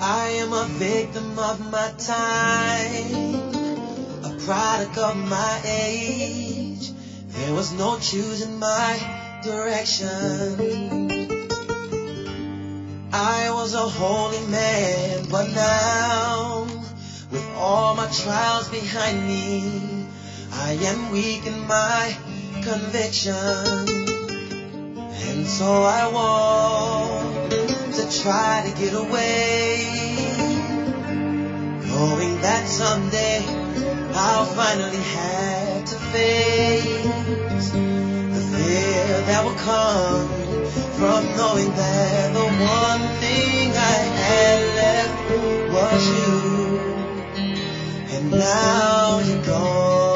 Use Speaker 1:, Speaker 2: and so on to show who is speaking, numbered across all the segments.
Speaker 1: I am a victim of my time, a product of my age. There was no choosing my direction. I was a holy man, but now, with all my trials behind me, I am weak in my conviction. And so I want to try to get away, knowing that someday I'll finally have to face the fear that will come from knowing that the one thing I had left was you, and now you're gone.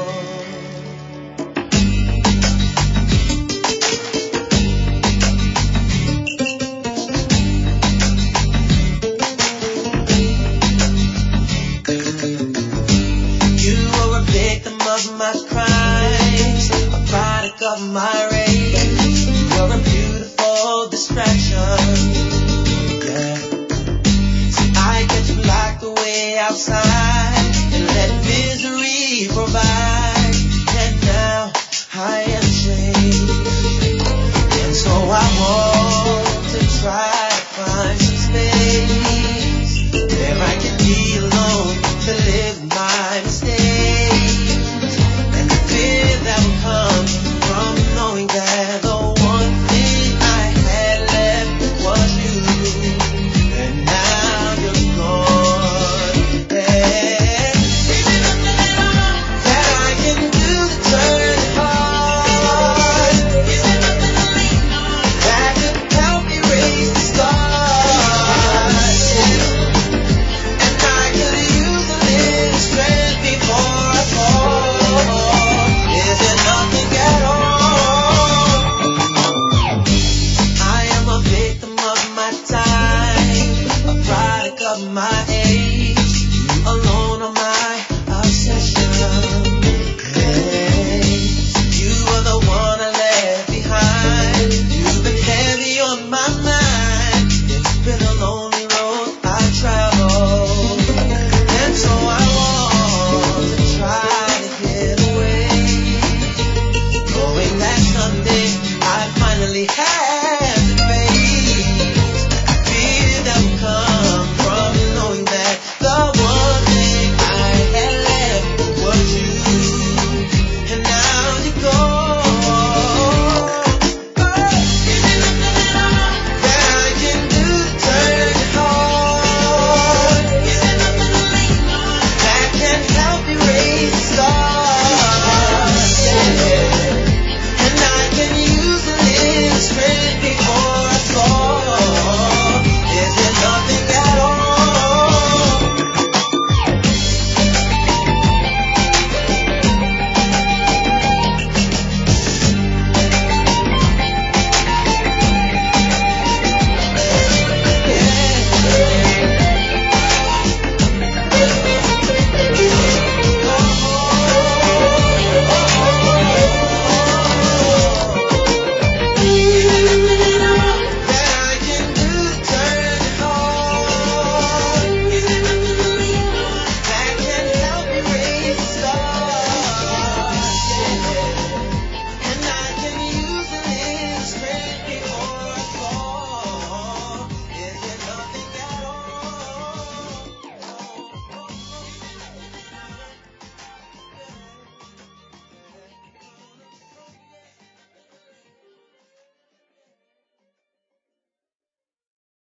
Speaker 1: Of my crimes, a product of my race. You're a beautiful distraction. Yeah. See, I get you locked away outside and let misery provide. And now I am ashamed. And so I want to try to find some space where I can be alone to live my mistakes. That will come from knowing that the one thing I had left was you, and now you're gone. Yeah. Is there nothing at all that I can do to turn it hard? Is there nothing to lean on that could help erase the scars? And I could use a little strength before I fall. Is there nothing at all? I am a victim of my time, a product of my